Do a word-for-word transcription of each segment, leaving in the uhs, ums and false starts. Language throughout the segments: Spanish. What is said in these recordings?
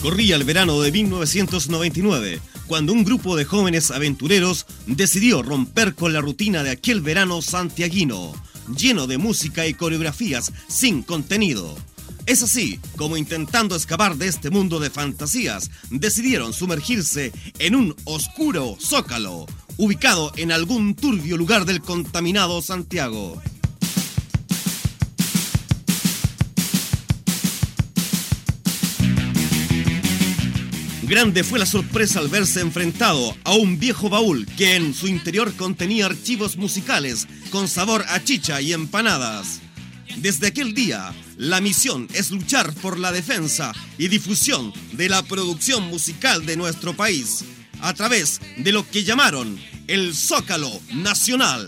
Corría el verano de mil novecientos noventa y nueve, cuando un grupo de jóvenes aventureros decidió romper con la rutina de aquel verano santiaguino, lleno de música y coreografías sin contenido. Es así como, intentando escapar de este mundo de fantasías, decidieron sumergirse en un oscuro zócalo, ubicado en algún turbio lugar del contaminado Santiago. Grande fue la sorpresa al verse enfrentado a un viejo baúl que en su interior contenía archivos musicales con sabor a chicha y empanadas. Desde aquel día, la misión es luchar por la defensa y difusión de la producción musical de nuestro país, a través de lo que llamaron el Zócalo Nacional.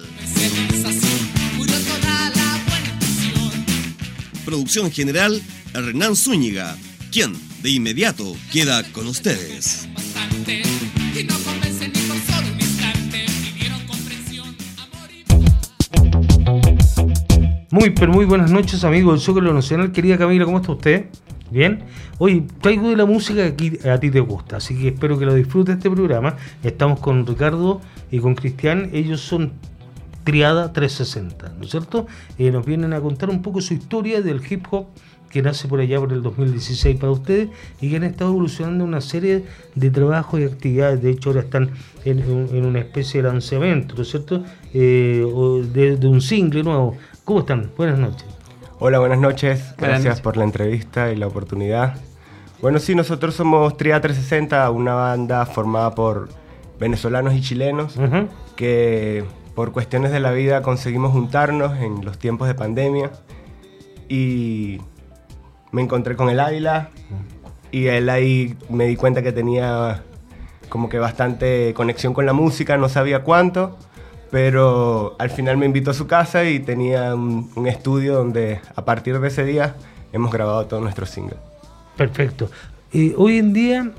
Producción general, Hernán Zúñiga, quien de inmediato queda con ustedes. Muy, pero muy buenas noches, amigos del Zócalo Nacional. Querida Camila, ¿cómo está usted? ¿Bien? Hoy traigo de la música que a ti te gusta, así que espero que lo disfrutes este programa. Estamos con Ricardo y con Cristian. Ellos son Triada trescientos sesenta, ¿no es cierto? Eh, nos vienen a contar un poco su historia del hip hop, que nace por allá por el dos mil dieciséis para ustedes, y que han estado evolucionando una serie de trabajos y actividades. De hecho, ahora están en, en una especie de lanzamiento, ¿no es cierto? Eh, de, de un single nuevo. ¿Cómo están? Buenas noches. Hola, buenas noches. Gracias buenas noches. por la entrevista y la oportunidad. Bueno, sí, nosotros somos Triada trescientos sesenta, una banda formada por venezolanos y chilenos, uh-huh. que por cuestiones de la vida conseguimos juntarnos en los tiempos de pandemia, y me encontré con el Águila, y él ahí me di cuenta que tenía como que bastante conexión con la música, no sabía cuánto, pero al final me invitó a su casa y tenía un, un estudio donde a partir de ese día hemos grabado todos nuestros singles. Perfecto. Eh, hoy en día,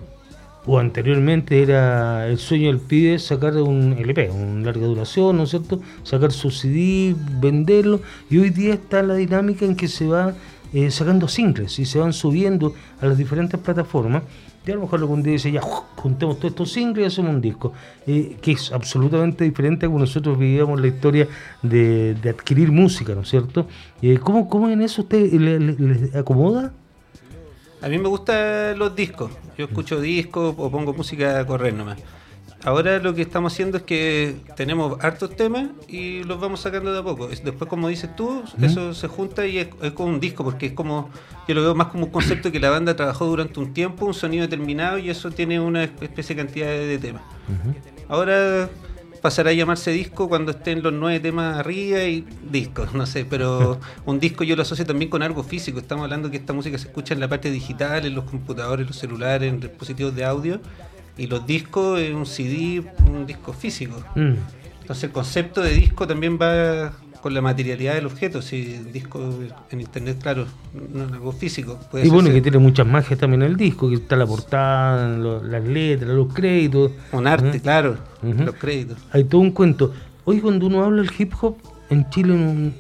o anteriormente, era el sueño del pibe sacar un L P, una larga duración, ¿no es cierto? Sacar su C D, venderlo, y hoy día está la dinámica en que se va eh, sacando singles y se van subiendo a las diferentes plataformas. Y a lo mejor algún día dice, ya, juntemos todos estos singles y hacemos un disco, eh, que es absolutamente diferente a como nosotros vivíamos la historia de, de adquirir música, ¿no es cierto? Eh, ¿cómo, ¿Cómo en eso usted le, le, le acomoda? A mí me gustan los discos. Yo escucho discos o pongo música a correr nomás. Ahora lo que estamos haciendo es que tenemos hartos temas y los vamos sacando de a poco. Después, como dices tú, ¿Mm? eso se junta y es, es como un disco, porque es como, yo lo veo más como un concepto que la banda trabajó durante un tiempo, un sonido determinado, y eso tiene una especie de cantidad de, de temas. Uh-huh. Ahora pasará a llamarse disco cuando estén los nueve temas arriba y disco, no sé, pero un disco yo lo asocio también con algo físico. Estamos hablando que esta música se escucha en la parte digital, en los computadores, los celulares, en dispositivos de audio, y los discos es un C D, un disco físico. Mm. Entonces el concepto de disco también va con la materialidad del objeto. Si el disco en internet, claro, no es algo físico. Puede y bueno, ser, que tiene muchas magias también el disco, que está la portada, lo, las letras, los créditos. Un arte, uh-huh. claro, uh-huh. los créditos. Hay todo un cuento. Hoy cuando uno habla del hip hop en Chile, un,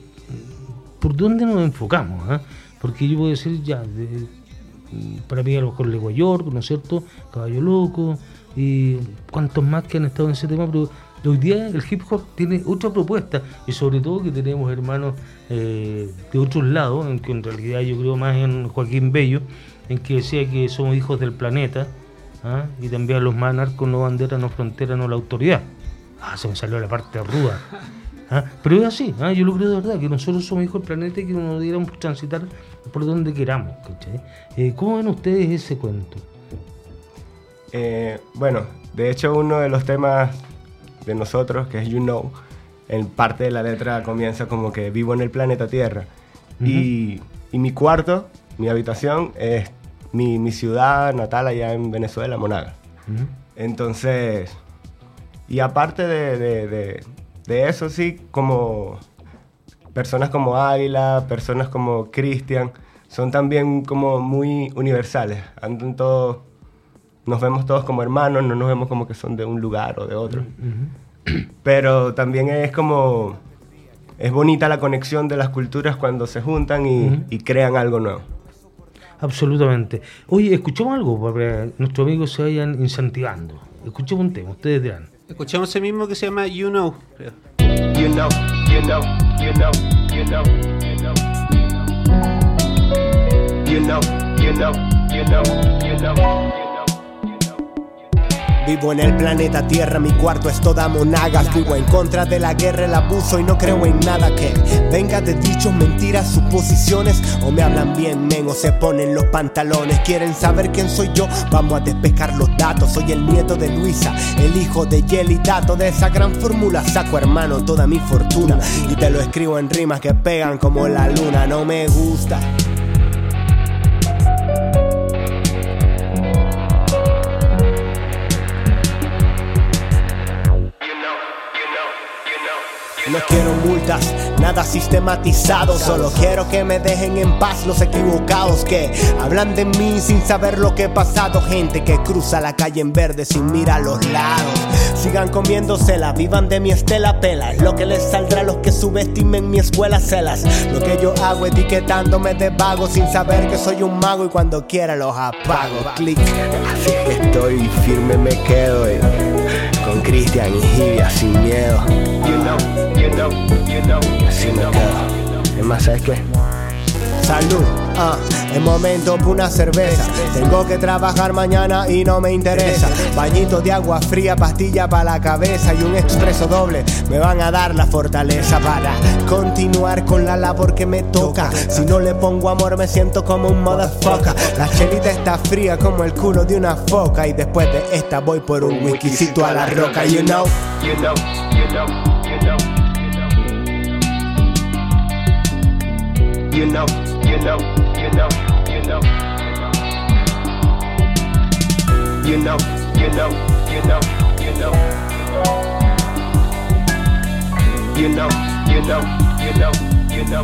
¿por dónde nos enfocamos? ¿eh? Porque yo puedo decir ya, de, para mí a lo mejor Lego York, ¿no es cierto? Caballo Loco, y cuantos más que han estado en ese tema, pero hoy día el hip hop tiene otra propuesta, y sobre todo que tenemos hermanos eh, de otros lados, en que en realidad yo creo más en Joaquín Bello, en que decía que somos hijos del planeta, ¿ah? Y también a los más narcos, no bandera, no frontera, no la autoridad. Ah, se me salió la parte ruda. ¿Ah? Pero es así, ¿ah? Yo lo creo de verdad, que nosotros somos hijos del planeta y que nos diéramos transitar por donde queramos, ¿cachai? Eh, ¿Cómo ven ustedes ese cuento? Eh, bueno, de hecho uno de los temas de nosotros, que es You Know, en parte de la letra comienza como que vivo en el planeta Tierra. Uh-huh. y, y mi cuarto, mi habitación, es mi, mi ciudad natal allá en Venezuela, Monagas. Uh-huh. Entonces, y aparte de, de, de, de eso, sí, como personas como Águila, personas como Cristian, son también como muy universales. Andan todos, nos vemos todos como hermanos, no nos vemos como que son de un lugar o de otro. Uh-huh. Pero también es como, es bonita la conexión de las culturas cuando se juntan y, uh-huh. y crean algo nuevo. absolutamente. Oye, escuchamos algo para que nuestros amigos se vayan incentivando. Escuchemos un tema, ustedes dirán. Escuchamos ese mismo que se llama You Know, creo. You know, you know, you know, you know, you know. You know, you know, you know, you know, you know. Vivo en el planeta Tierra, mi cuarto es toda monagas. Vivo en contra de la guerra, el abuso y no creo en nada que venga de dichos, mentiras, suposiciones. O me hablan bien, men, o se ponen los pantalones. ¿Quieren saber quién soy yo? Vamos a despejar los datos. Soy el nieto de Luisa, el hijo de Yeli Dato. De esa gran fórmula saco, hermano, toda mi fortuna. Y te lo escribo en rimas que pegan como la luna. No me gusta. No quiero multas, nada sistematizado. Solo quiero que me dejen en paz los equivocados que hablan de mí sin saber lo que he pasado. Gente que cruza la calle en verde sin mirar a los lados. Sigan comiéndosela, vivan de mi estela pela. Es lo que les saldrá a los que subestimen mi escuela celas. Lo que yo hago etiquetándome de vago sin saber que soy un mago y cuando quiera los apago. Clic. Así es que estoy firme, me quedo eh. Con Cristian y Gibia sin miedo. You know, you know, you know. Así me quedo. Es más, ¿sabes qué? Salud, ah, es momento por una cerveza. Tengo que trabajar mañana y no me interesa. Bañito de agua fría, pastilla para la cabeza y un expreso doble me van a dar la fortaleza para continuar con la labor que me toca. Si no le pongo amor me siento como un motherfucker. La chelita está fría como el culo de una foca y después de esta voy por un whiskycito a la roca. You know, you know, you know, you know, you know. You know, you know, you know, you know, you know, you know, you know, you know, you know, you know, you know.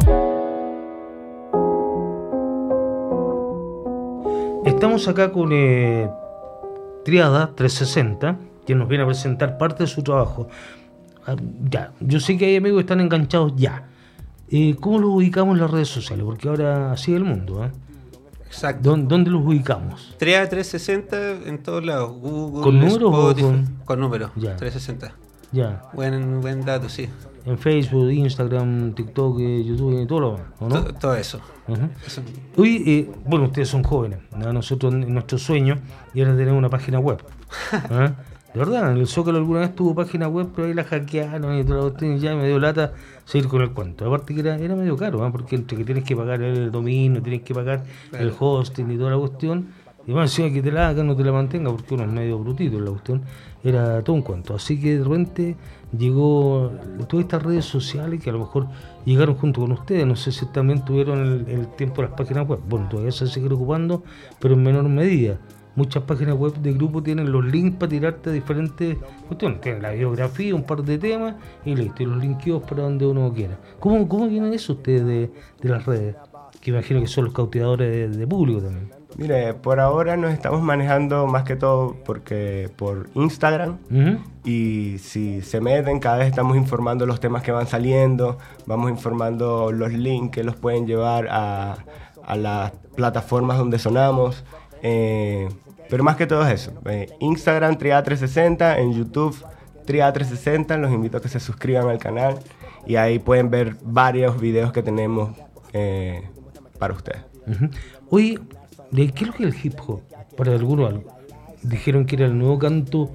Estamos acá con eh, Triada trescientos sesenta, que nos viene a presentar parte de su trabajo. Ah, ya, yo sé que hay amigos que están enganchados ya. Eh, ¿Cómo los ubicamos en las redes sociales? Porque ahora así es el mundo, ¿eh? Exacto. ¿Dónde, ¿Dónde los ubicamos? Triada trescientos sesenta en todos lados. Google, ¿Con números o Spotify, con...? Con números, Ya. trescientos sesenta. Ya. Buen, buen dato, sí. En Facebook, Instagram, TikTok, eh, YouTube y todo lo demás, ¿o no? Todo, todo eso. Uh-huh. Eso. Hoy, eh, bueno, ustedes son jóvenes, ¿no? Nosotros, nuestro sueño era tener una página web. ¿Ah? De verdad, el Zócalo alguna vez tuvo página web, pero ahí la hackearon y todo, y ya me dio lata seguir con el cuento. Aparte que era, era medio caro, ¿eh? Porque entre que tienes que pagar el dominio, tienes que pagar claro. el hosting y toda la cuestión, y más encima que te la hagan, no te la mantenga, porque uno es medio brutito en la cuestión, era todo un cuento. Así que de repente llegó todas estas redes sociales que a lo mejor llegaron junto con ustedes. No sé si también tuvieron el, el tiempo de las páginas web. Bueno, todavía se siguen ocupando, pero en menor medida. Muchas páginas web de grupo tienen los links para tirarte a diferentes cuestiones. Tienen la biografía, un par de temas y listo, y los linkeos para donde uno quiera. ¿Cómo, cómo vienen eso ustedes de, de las redes? Que imagino que son los cautivadores de, de público también. Mire, por ahora nos estamos manejando más que todo porque por Instagram. Uh-huh. Y si se meten, cada vez estamos informando los temas que van saliendo, vamos informando los links que los pueden llevar a, a las plataformas donde sonamos. Eh, pero más que todo es eso. Eh, Instagram, Triada trescientos sesenta, en YouTube, Triada trescientos sesenta. Los invito a que se suscriban al canal y ahí pueden ver varios videos que tenemos eh, para ustedes. Uh-huh. Oye, ¿qué es lo que es el hip hop? Para algunos dijeron que era el nuevo canto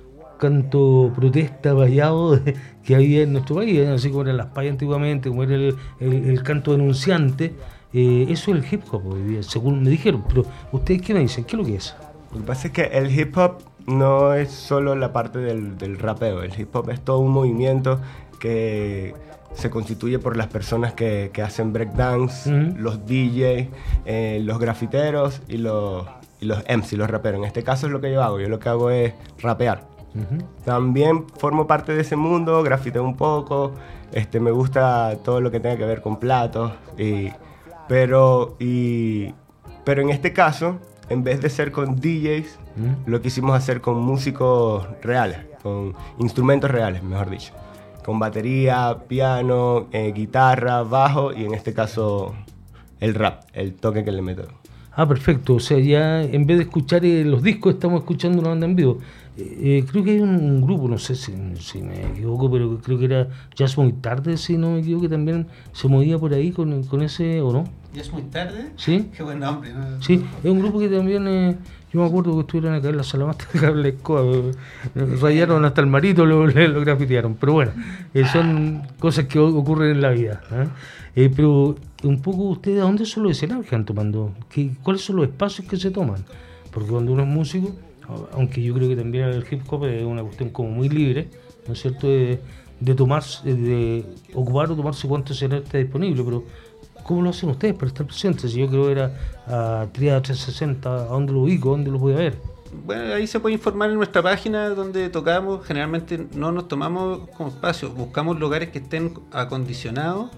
canto protesta vallado que había en nuestro país, ¿eh? Así como eran las payas antiguamente, como era el, el, el canto denunciante. Eh, eso es el hip hop hoy día, según me dijeron. Pero ¿ustedes qué me dicen? ¿Qué es lo que es? Lo que pasa es que el hip hop no es solo la parte del, del rapeo. El hip hop es todo un movimiento que se constituye por las personas que, que hacen breakdance, uh-huh. los D Js, eh, los grafiteros y los, y los M C, los raperos. En este caso es lo que yo hago. Yo lo que hago es rapear. Uh-huh. También formo parte de ese mundo, grafiteo un poco. Este, me gusta todo lo que tenga que ver con platos. Y, pero, y, pero en este caso, en vez de ser con D Js, uh-huh. lo quisimos hacer con músicos reales, con instrumentos reales, mejor dicho. Con batería, piano, eh, guitarra, bajo y en este caso el rap, el toque que le meto. Ah, perfecto. O sea, ya en vez de escuchar eh, los discos, estamos escuchando una banda en vivo. Eh, eh, creo que hay un, un grupo, no sé si, si me equivoco, pero creo que era Ya es muy tarde, si no me equivoco, que también se movía por ahí con, con ese, ¿o no? ¿Ya es muy tarde? Sí. Qué buen nombre, ¿no? Sí, es un grupo que también, eh, yo me acuerdo que estuvieron acá en la sala más de la escoba, eh, rayaron hasta el marito, lo, lo, lo grafitearon, pero bueno, eh, son cosas que ocurren en la vida. ¿eh? Eh, pero un poco ustedes, ¿a dónde son los escenarios que están tomando? ¿Qué, ¿Cuáles son los espacios que se toman? Porque cuando uno es músico, aunque yo creo que también el hip hop es una cuestión como muy libre, ¿no es cierto?, de, de tomarse, de ocupar o tomarse cuánto escenario está disponible, pero ¿cómo lo hacen ustedes para estar presentes? Si yo creo que era a Triada trescientos sesenta, ¿a dónde lo ubico? ¿A dónde lo voy a ver? Bueno, ahí se puede informar en nuestra página donde tocamos. Generalmente no nos tomamos como espacio, buscamos lugares que estén acondicionados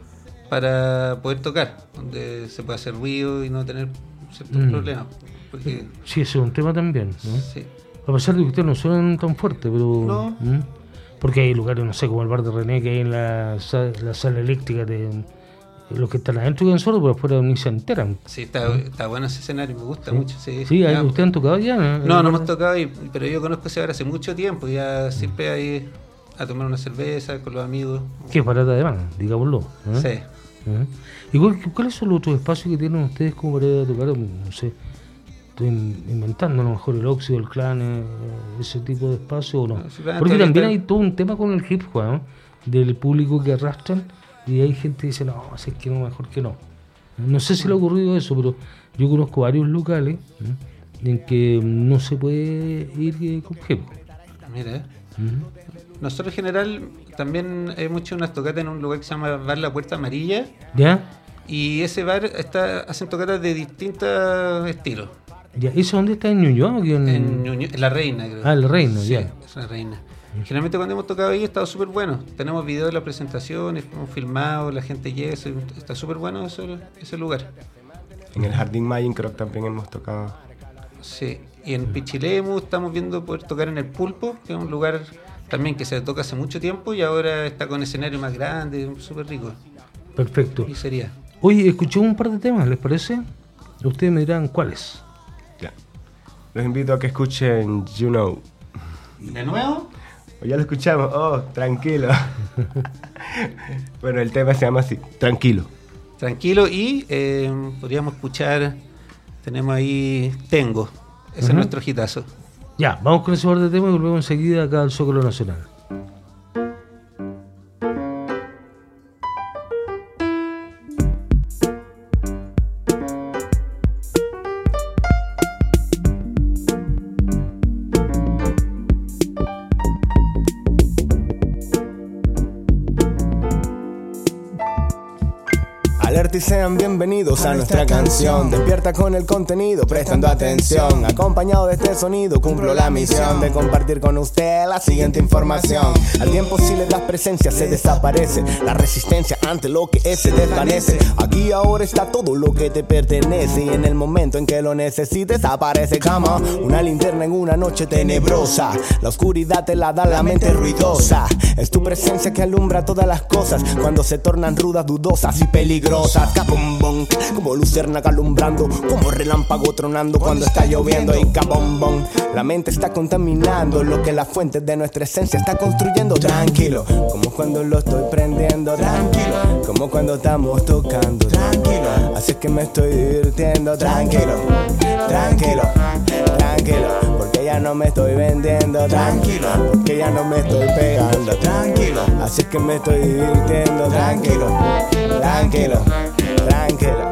para poder tocar, donde se pueda hacer ruido y no tener ciertos mm. problemas. Porque... Sí, ese es un tema también, ¿no? Sí. A pesar de que ustedes no suenan tan fuerte, pero... No. ¿Mm? Porque hay lugares, no sé, como el bar de René, que hay en la, la sala eléctrica de... Los que están adentro quedan solos, pero afuera ni se enteran. Sí, está, está bueno ese escenario, me gusta sí. mucho. Sí, sí ya, ¿ustedes han tocado ya? No, no, no hemos tocado, y, pero yo conozco ese bar hace mucho tiempo, ya siempre hay a tomar una cerveza con los amigos. Qué barata de mano, digámoslo. ¿eh? Sí. ¿Eh? ¿Y cuál, cuáles son los otros espacios que tienen ustedes como para ir a tocar? No sé, estoy inventando, a lo mejor el Óxido, el Clan, eh, ese tipo de espacio, ¿o no? no sí, claro, porque también está... hay todo un tema con el hip hop, ¿no? Del público que arrastran. Y hay gente que dice, no, es que no, mejor que no. No sé si le ha ocurrido eso, pero yo conozco varios locales ¿eh? en que no se puede ir eh, con hip hop. Mira, ¿eh? Uh-huh. Nosotros en general también hay mucho unas tocatas en un lugar que se llama Bar La Puerta Amarilla. ¿Ya? Y ese bar está hacen tocatas de distintos estilos. ¿Ya? ¿Eso dónde está? ¿En Ñuñoa? En... En, Ñuñoa, en La Reina, creo. Ah, La Reina, sí, ya. Es La Reina. Generalmente cuando hemos tocado ahí ha estado súper bueno. Tenemos videos de la presentación, hemos filmado, la gente llega, está súper bueno ese, ese lugar. En el Jardín Mayen creo que también hemos tocado. Sí, y en Pichilemu estamos viendo poder tocar en el Pulpo, que es un lugar también que se toca hace mucho tiempo y ahora está con escenario más grande, súper rico. Perfecto. Y sería. Oye, escuché un par de temas, ¿les parece? Ustedes me dirán cuáles. Ya. Los invito a que escuchen You Know. ¿De nuevo? O ya lo escuchamos, oh, tranquilo. Bueno, el tema se llama así, Tranquilo. Tranquilo, y eh, podríamos escuchar, tenemos ahí Tengo, ese uh-huh. es nuestro hitazo. Ya, vamos con ese par de temas y volvemos enseguida acá al Zócalo Nacional. Y sean bienvenidos a nuestra canción. Despierta con el contenido, prestando atención. Acompañado de este sonido, cumplo la misión de compartir con usted la siguiente información. Al tiempo si le das presencia se desaparece la resistencia ante lo que es se desvanece. Aquí ahora está todo lo que te pertenece y en el momento en que lo necesites aparece como una linterna en una noche tenebrosa. La oscuridad te la da la mente ruidosa. Es tu presencia que alumbra todas las cosas cuando se tornan rudas, dudosas y peligrosas. Cabombón, como luciérnaga alumbrando, como relámpago tronando cuando está lloviendo. Y cabombón, la mente está contaminando lo que la fuente de nuestra esencia está construyendo. Tranquilo, como cuando lo estoy prendiendo. Tranquilo, como cuando estamos tocando. Tranquilo, así que me estoy divirtiendo. Tranquilo, tranquilo, tranquilo, porque ya no me estoy vendiendo. Tranquilo, porque ya no me estoy pegando. Tranquilo, así que me estoy divirtiendo. Tranquilo, tranquilo, tranquilo.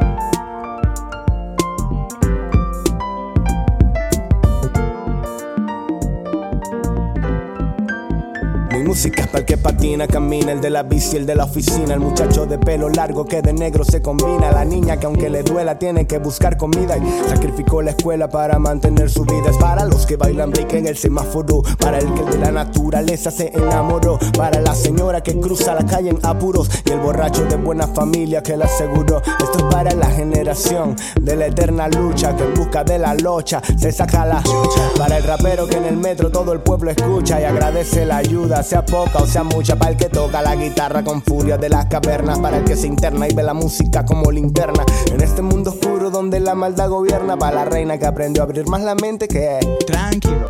Mi música es para el que patina, camina, el de la bici, el de la oficina, el muchacho de pelo largo que de negro se combina, la niña que aunque le duela tiene que buscar comida y sacrificó la escuela para mantener su vida. Es para los que bailan break en el semáforo, para el que de la naturaleza se enamoró, para la señora que cruza la calle en apuros y el borracho de buena familia que la aseguró. Esto es para la generación de la eterna lucha que en busca de la locha se saca la chucha, para el rapero que en el metro todo el pueblo escucha y agradece la ayuda, sea poca o sea mucha para el que toca la guitarra con furia de las cavernas, para el que se interna y ve la música como linterna en este mundo oscuro donde la maldad gobierna, para la reina que aprendió a abrir más la mente que tranquilo,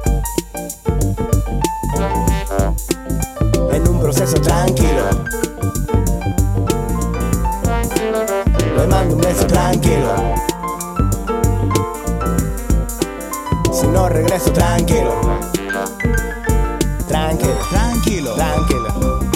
en un proceso tranquilo, le mando un beso tranquilo, si no regreso tranquilo, tranquilo, tranquilo, tranquilo.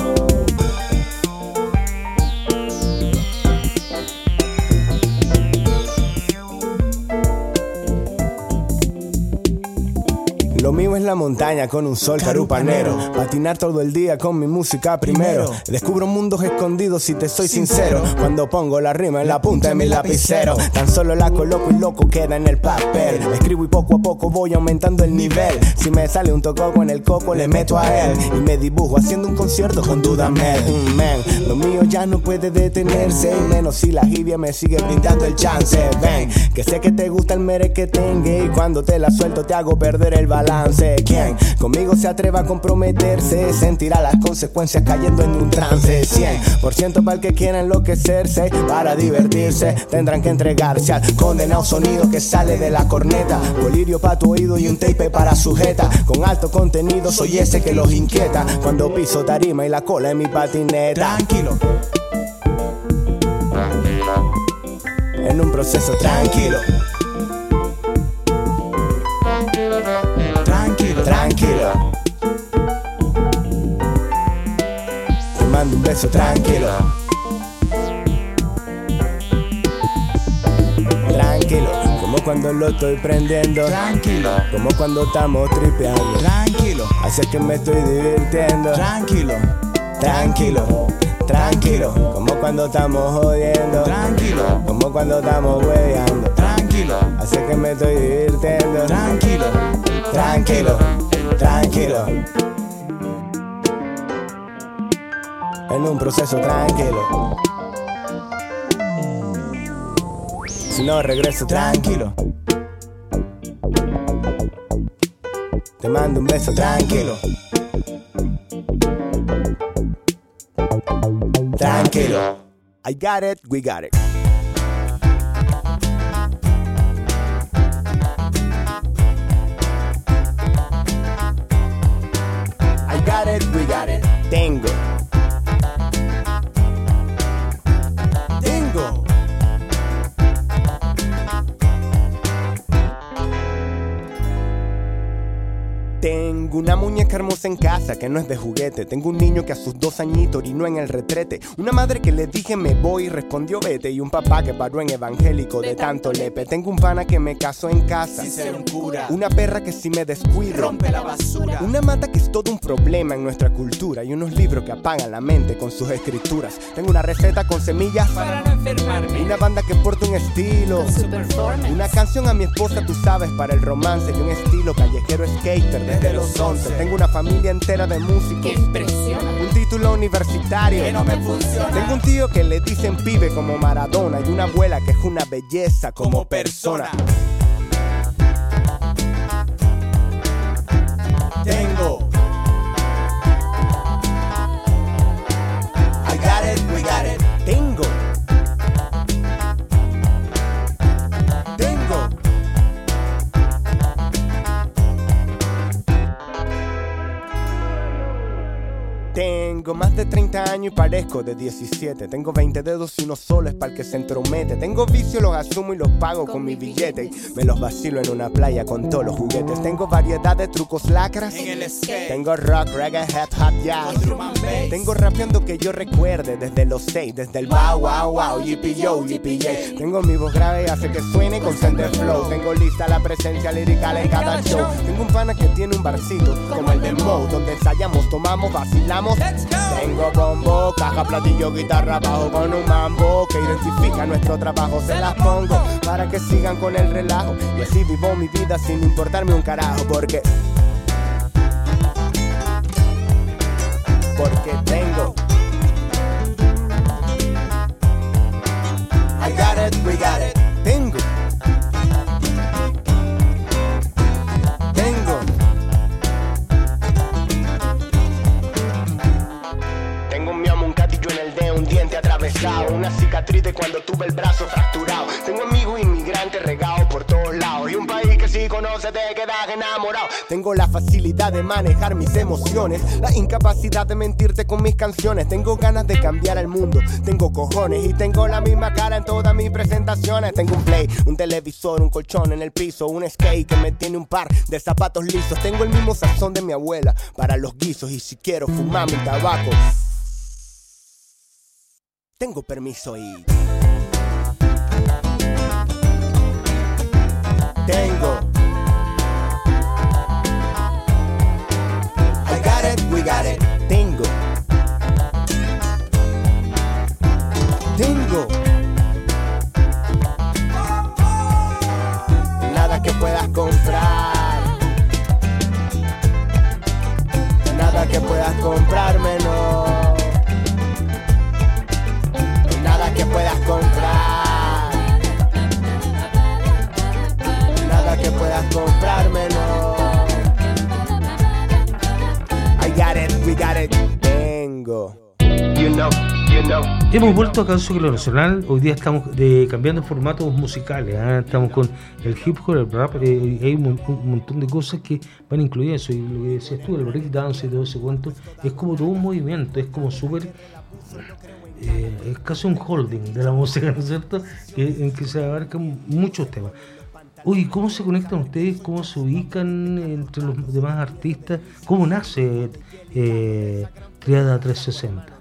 Lo mío es la montaña con un sol carupanero, patinar todo el día con mi música primero. Descubro mundos escondidos si te soy sincero, cuando pongo la rima en la punta de mi lapicero. Tan solo la coloco y loco queda en el papel. Escribo y poco a poco voy aumentando el nivel. Si me sale un tococo en el coco le meto a él y me dibujo haciendo un concierto con Dudamel. mm, man, Lo mío ya no puede detenerse, y menos si la jibia me sigue brindando el chance. Ven, que sé que te gusta el mere que tenga, y cuando te la suelto te hago perder el balance. Quien conmigo se atreva a comprometerse sentirá las consecuencias cayendo en un trance. Cien por ciento para el que quiera enloquecerse, para divertirse tendrán que entregarse al condenado sonido que sale de la corneta. Colirio para tu oído y un tape para sujeta. Con alto contenido soy ese que los inquieta cuando piso tarima y la cola en mi patineta. Tranquilo, en un proceso tranquilo, tranquilo, tranquilo, te mando un beso tranquilo, tranquilo, como cuando lo estoy prendiendo, tranquilo, como cuando estamos tripeando, tranquilo, así es que me estoy divirtiendo, tranquilo, tranquilo, tranquilo, como cuando estamos jodiendo, tranquilo, como cuando estamos hueveando, tranquilo, así es que me estoy divirtiendo, tranquilo, tranquilo, tranquilo, en un proceso tranquilo, si no regreso tranquilo, te mando un beso tranquilo, tranquilo. I got it, we got it. I got it, we got it. Tengo. Tengo. Tengo una muñeca hermosa en casa que no es de juguete. Tengo un niño que a sus dos añitos orinó en el retrete. Una madre que le dije me voy y respondió vete. Y un papá que paró en evangélico de tanto lepe. Tengo un pana que me casó en casa sin ser un cura. Una perra que si me descuido rompe la basura. Una mata que es todo un problema en nuestra cultura. Y unos libros que apagan la mente con sus escrituras. Tengo una receta con semillas para no enfermarme. Una banda que porta un estilo. Una canción a mi esposa, tú sabes, para el romance. Y un estilo callejero skater desde los once. Tengo una familia entera de músicos. ¡Qué impresiona! Un título universitario que no me funciona. Tengo un tío que le dicen pibe como Maradona. Y una abuela que es una belleza como, como persona. Tengo. I got it, we got it. Tengo. Tengo. Tengo más de treinta años y parezco de diecisiete. Tengo veinte dedos y uno solo es para el que se entromete. Tengo vicios, los asumo y los pago con mi billete. Y me los vacilo en una playa con todos los juguetes. Tengo variedad de trucos lacras en el skate. Tengo rock, reggae, hip hop, jazz. Tengo rapeando que yo recuerde desde los seis. Desde el wow, wow, wow, yippee yo, yippee yay. Tengo mi voz grave y hace que suene con sender flow. Tengo lista la presencia lirical en cada show. Tengo un pana que tiene un barcito como el de Mo, donde ensayamos, tomamos, vacilamos. Tengo bombo, caja, platillo, guitarra, bajo con un mambo que identifica nuestro trabajo. Se las pongo para que sigan con el relajo y así vivo mi vida sin importarme un carajo. Porque Porque tengo. I got it, we got it. Tengo. Tengo. una cicatriz de cuando tuve el brazo fracturado. Tengo amigos inmigrantes regados por todos lados y un país que si conoce te quedas enamorado. Tengo la facilidad de manejar mis emociones, la incapacidad de mentirte con mis canciones. Tengo ganas de cambiar el mundo, tengo cojones y tengo la misma cara en todas mis presentaciones. Tengo un play, un televisor, un colchón en el piso, un skate que me tiene un par de zapatos lisos. Tengo el mismo sazón de mi abuela para los guisos y si quiero fumar mi tabaco tengo permiso y tengo I got it, we got it. Tengo Tengo nada que puedas comprar, nada que puedas comprarme, no. Nada que puedas comprar, nada que puedas comprarme, no. I got it, we got it. Tengo. You know, you know. Hemos vuelto a Canción Nacional. Hoy día estamos de, cambiando formatos musicales, ¿eh? Estamos con el hip hop, el rap, eh, hay un, un montón de cosas que van incluidas eso. Y lo que decías tú, el break dance y todo ese cuento, es como todo un movimiento, es como súper... Eh, es casi un holding de la música, ¿no es cierto? Que, en que se abarcan muchos temas. Uy, ¿cómo se conectan ustedes? ¿Cómo se ubican entre los demás artistas? ¿Cómo nace eh, Triada trescientos sesenta?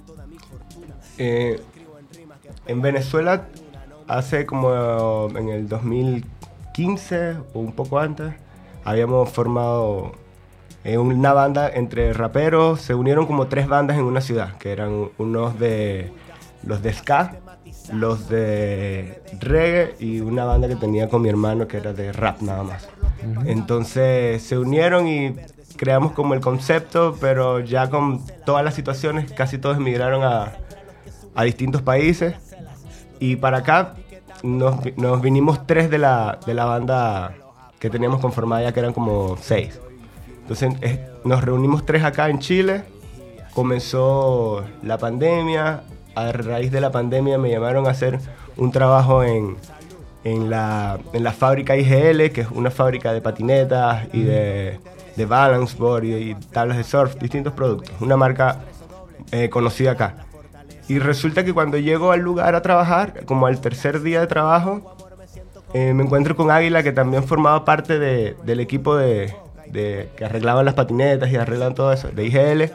Eh, en Venezuela, hace como en el dos mil quince o un poco antes, habíamos formado eh, una banda entre raperos. Se unieron como tres bandas en una ciudad, que eran unos de los de ska, los de reggae y una banda que tenía con mi hermano que era de rap nada más. Uh-huh. Entonces se unieron y creamos como el concepto, pero ya con todas las situaciones casi todos emigraron a, a distintos países y para acá nos, nos vinimos tres de la, de la banda que teníamos conformada ya, que eran como seis. Entonces es, nos reunimos tres acá en Chile, comenzó la pandemia. A raíz de la pandemia me llamaron a hacer un trabajo en, en, la, en la fábrica I G L, que es una fábrica de patinetas y de, de balance board y, y tablas de surf, distintos productos, una marca eh, conocida acá. Y resulta que cuando llego al lugar a trabajar, como al tercer día de trabajo, eh, me encuentro con Águila, que también formaba parte de, del equipo de, de, que arreglaban las patinetas y arreglan todo eso, de I G L.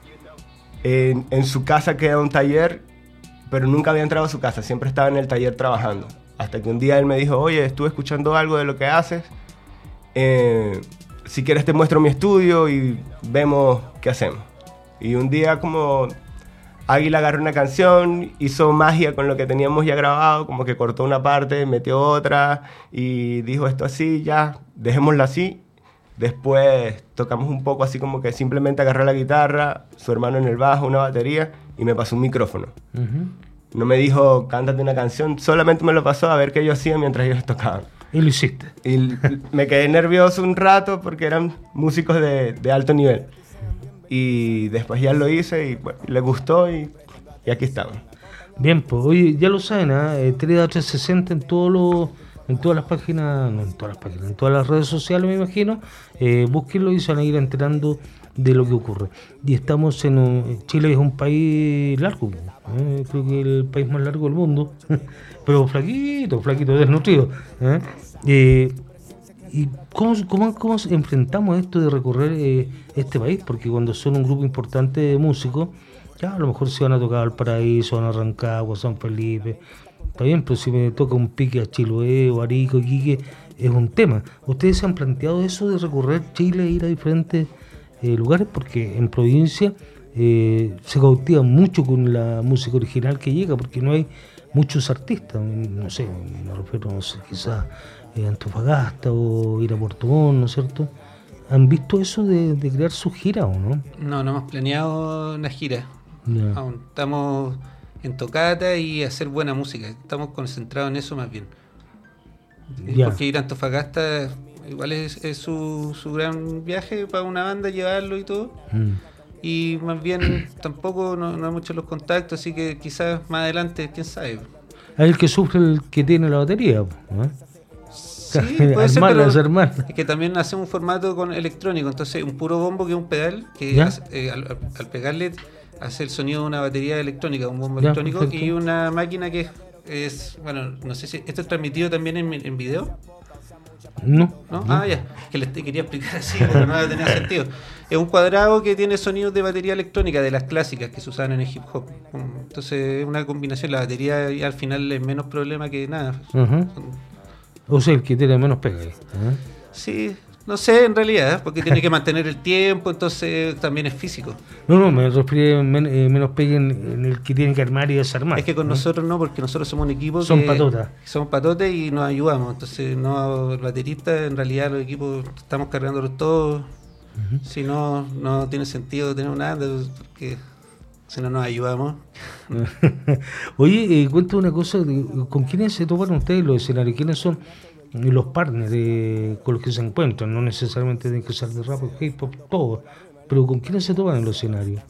En, en su casa queda un taller, pero nunca había entrado a su casa, siempre estaba en el taller trabajando. Hasta que un día él me dijo, oye, estuve escuchando algo de lo que haces, eh, si quieres te muestro mi estudio y vemos qué hacemos. Y un día como Águila agarró una canción, hizo magia con lo que teníamos ya grabado, como que cortó una parte, metió otra y dijo esto así, ya, dejémoslo así. Después tocamos un poco así como que simplemente agarré la guitarra, su hermano en el bajo, una batería y me pasó un micrófono. Uh-huh. No me dijo, cántate una canción, solamente me lo pasó a ver qué yo hacía mientras ellos tocaban. Y lo hiciste. Y me quedé nervioso un rato porque eran músicos de, de alto nivel. Y después ya lo hice y bueno, le gustó y, y aquí estamos. Bien, pues oye, ya lo saben, ¿eh? Triada trescientos sesenta en todos los... en todas las páginas, no en todas las páginas, en todas las redes sociales me imagino, eh, búsquenlo y se van a ir enterando de lo que ocurre. Y estamos en un, Chile es un país largo, eh, creo que el país más largo del mundo, pero flaquito, flaquito, desnutrido. ¿eh? Eh, ¿Y cómo, cómo, cómo enfrentamos esto de recorrer eh, este país? Porque cuando son un grupo importante de músicos, ya a lo mejor se van a tocar al Paraíso, van a Rancagua, San Felipe. Está bien, pero si me toca un pique a Chiloé o Arico, Iquique, es un tema. ¿Ustedes se han planteado eso de recorrer Chile e ir a diferentes eh, lugares? Porque en provincia eh, se cautiva mucho con la música original que llega, porque no hay muchos artistas. No sé, me refiero, no sé, quizás eh, Antofagasta o ir a Puerto Montt, ¿no es cierto? ¿Han visto eso de, de crear su gira o no? No, no hemos planeado una gira. Yeah. Aún estamos en tocata y hacer buena música. Estamos concentrados en eso más bien. Yeah. Porque ir a Antofagasta igual es, es su, su gran viaje para una banda, llevarlo y todo. Mm. y más bien tampoco no, no hay muchos los contactos, así que quizás más adelante, quién sabe. Es el que sufre el que tiene la batería, ¿no? Sí, puede ser, Armarla, pero desarmarla. es que también hacemos un formato con electrónico, entonces un puro bombo que es un pedal que ¿Ya? hace, eh, al, al pegarle hace el sonido de una batería electrónica, un bombo Ya, electrónico, perfecto. y una máquina que es, es, bueno, no sé si esto es transmitido también en, en video, No. ¿no? Ah, ya, que les te quería explicar así porque no tenía sentido. Es un cuadrado que tiene sonidos de batería electrónica, de las clásicas que se usaban en el hip hop. Entonces es una combinación, la batería y al final es menos problema que nada. Ajá. O sea, el que tiene menos pega ahí. ¿eh? Sí, no sé en realidad, ¿eh? Porque tiene que mantener el tiempo, entonces también es físico. No, no, me refiero a men- eh, menos pega en, en el que tiene que armar y desarmar. Es que con ¿no? nosotros no, porque nosotros somos un equipo Son que patotas. somos patotes y nos ayudamos. Entonces, no, el baterista, en realidad los equipos estamos cargándolos todos. Uh-huh. Si no, no tiene sentido tener una anda, porque si no nos ayudamos. Oye, eh, cuéntame una cosa, ¿con quiénes se topan ustedes los escenarios? ¿Quiénes son los partners de, con los que se encuentran? No necesariamente tienen que ser de rap, hip hop, todo, pero ¿con quiénes se topan en los escenarios?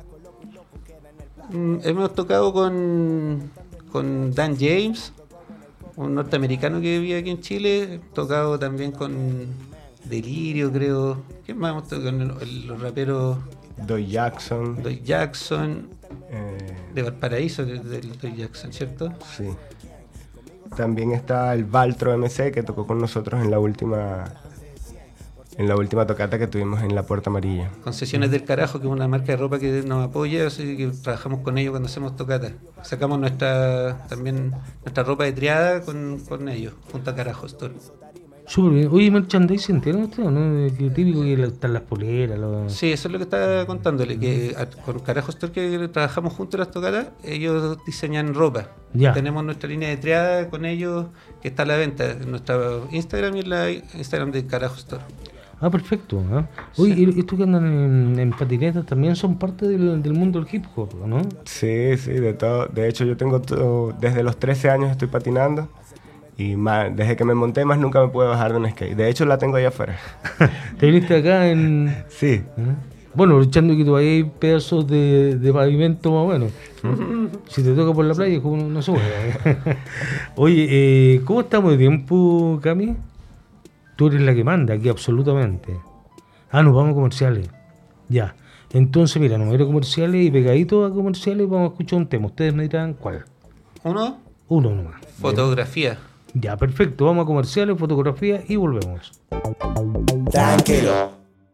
Mm, hemos tocado con, con Dan James, un norteamericano que vivía aquí en Chile. Hemos tocado también con Delirio, creo. ¿Quién más hemos tocado? Con el- el- los raperos Doy Jackson. Doy Jackson, eh, de Valparaíso, que es del Doy Jackson, ¿cierto? sí. También está el Valtro M C, que tocó con nosotros en la última en la última tocata que tuvimos en la Puerta Amarilla. Concesiones del Carajo, que es una marca de ropa que nos apoya, así que trabajamos con ellos cuando hacemos tocatas. Sacamos nuestra también nuestra ropa de triada con, con ellos, junto a Carajo Store. Súper bien. Oye, merchandising, ¿tienen ustedes o no? Que típico que la- están las poleras, los... Sí, eso es lo que estaba contándole, que a- con Carajo Store, que trabajamos juntos en las tocatas, ellos diseñan ropa. Ya. Tenemos nuestra línea de triada con ellos, que está a la venta en nuestra Instagram y en la Instagram de Carajo Store. Ah, perfecto. ¿eh? Oye, Sí. ¿y estos que andan en, en patinetas también son parte del, del mundo del hip hop, ¿no? Sí, sí, de todo. De hecho, yo tengo todo, desde los trece años estoy patinando y más, desde que me monté más nunca me pude bajar de un skate. De hecho, la tengo allá afuera. Te viniste acá en... Sí. ¿eh? Bueno, echando que todavía hay pedazos de, de pavimento más o menos. ¿no? Si te toca por la playa, como no, no se puede. Oye, eh, ¿cómo estamos de tiempo, Cami? Tú eres la que manda aquí, absolutamente. Ah, nos vamos a comerciales. Ya. Entonces, mira, nos vamos a ir a comerciales y pegaditos a comerciales vamos a escuchar un tema. Ustedes me dirán cuál. Uno, Uno nomás. fotografía. Ya, perfecto. Vamos a comerciales, fotografía y volvemos. Tranquilo.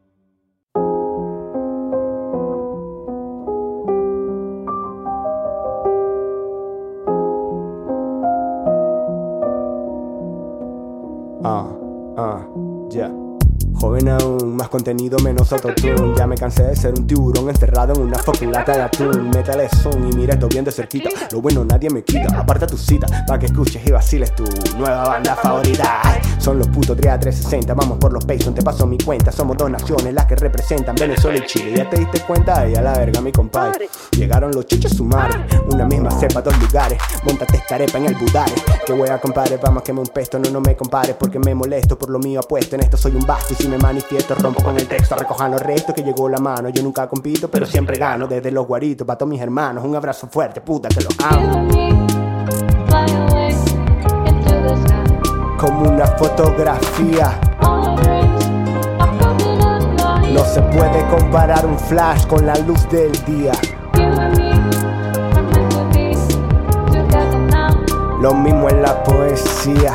Ah, ah, ya. Joven aún, más contenido, menos autotune. Ya me cansé de ser un tiburón encerrado en una fucking lata de atún. Métale zoom y mira esto bien de cerquita. Lo bueno nadie me quita, aparta tu cita pa' que escuches y vaciles tu nueva banda favorita. Ay, son los putos Triada trescientos sesenta, vamos por los Payson, te paso mi cuenta. Somos dos naciones las que representan Venezuela y Chile. ¿Ya te diste cuenta? Y a la verga mi compadre. Llegaron los chuchos su madre, una misma cepa, dos lugares. Móntate esta arepa en el budare. Que wea compadre, vamos que me un pesto. No, no me compares porque me molesto por lo mío apuesto. En esto soy un basto y si me manifiesto rompo con el texto. Recojan los restos que llegó la mano. Yo nunca compito pero siempre gano. Desde los guaritos pa' todos mis hermanos. Un abrazo fuerte, puta que los amo. Como una fotografía. No se puede comparar un flash con la luz del día. Lo mismo en la poesía.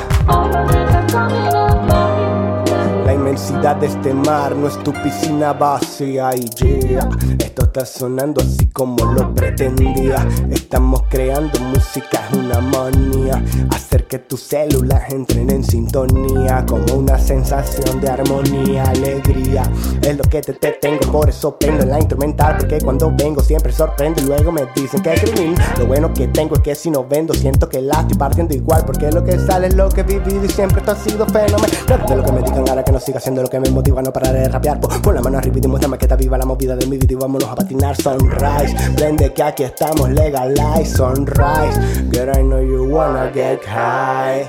La inmensidad de este mar no es tu piscina vacía. Y yeah, esto está sonando así como lo pretendía. Estamos creando música, es una manía. Hacer que tus células entren en sintonía. Como una sensación de armonía, alegría. Es lo que te, te tengo, por eso prendo en la instrumental. Porque cuando vengo siempre sorprendo y luego me dicen que escribí. Lo bueno que tengo es que si no vendo siento que la estoy partiendo igual. Porque lo que sale es lo que he vivido y siempre esto ha sido fenomenal. Nada de lo que me digan ahora que no siga siendo lo que me motiva, no pararé de rapear. Pon, pon la mano arriba y muéstrame que está viva la movida de mi vida y vámonos a patinar. Sunrise, prende que aquí estamos, legalize. Sunrise, girl I know you wanna get high.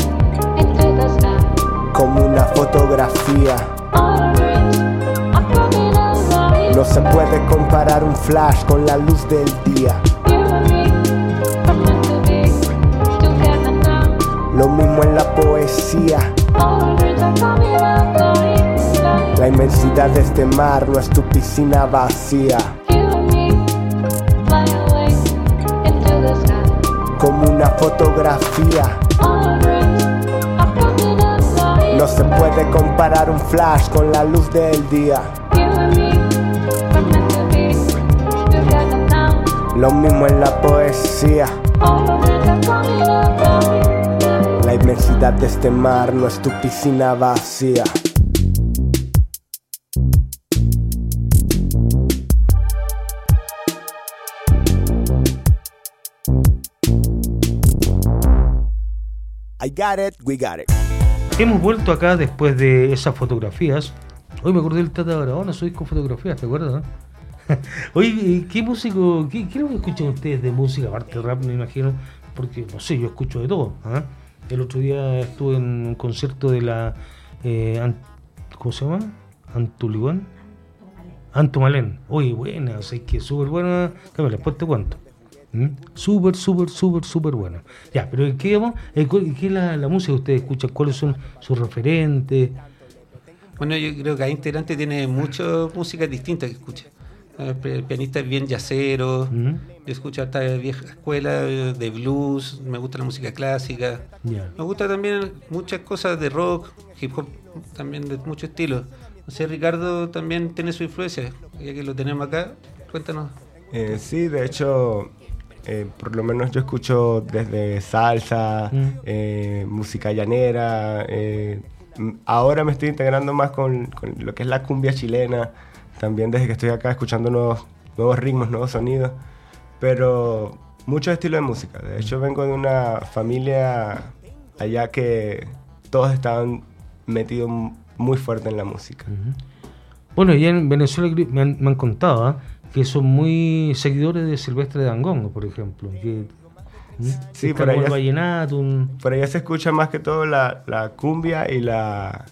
Como una fotografía. No se puede comparar un flash con la luz del día. Lo mismo en la poesía. La inmensidad de este mar no es tu piscina vacía. Como una fotografía. No se puede comparar un flash con la luz del día. Lo mismo en la poesía. La inmensidad de este mar no es tu piscina vacía. I got it, we got it. Hemos vuelto acá después de esas fotografías. Hoy me acordé del Tata Barahona, soy con fotografías, ¿te acuerdas? No? Oye, ¿qué músico, qué, qué es lo que escuchan ustedes de música? Aparte de rap, me imagino, porque no sé, yo escucho de todo. ¿eh? El otro día estuve en un concierto de la eh, Ant, ¿cómo se llama? Antuligón. Antumalén. Oye, buena, o sea, que súper buena. Cámara, después te cuento. ¿Mm? Súper, súper, súper, súper buena. Ya, pero ¿qué, eh, ¿qué es la, la música que ustedes escuchan? ¿Cuáles son sus referentes? Bueno, yo creo que cada integrante tiene muchas músicas distintas que escucha. El pianista es bien jazzero, uh-huh. Yo escucho hasta vieja escuela de blues, me gusta la música clásica, yeah. Me gusta también muchas cosas de rock, hip hop, también de muchos estilos. No sé, Ricardo también tiene su influencia, ya que lo tenemos acá, cuéntanos. Eh, sí, de hecho, eh, por lo menos yo escucho desde salsa, mm. eh, música llanera, eh, ahora me estoy integrando más con, con lo que es la cumbia chilena. También desde que estoy acá escuchando nuevos, nuevos ritmos, nuevos sonidos, pero muchos estilos de música. De hecho, vengo de una familia allá que todos estaban metidos muy fuerte en la música. Uh-huh. Bueno, ya en Venezuela me han, me han contado ¿eh? que son muy seguidores de Silvestre Dangond, por ejemplo. Que, sí, por allá, el vallenato, un... por allá se escucha más que todo la, la cumbia y la...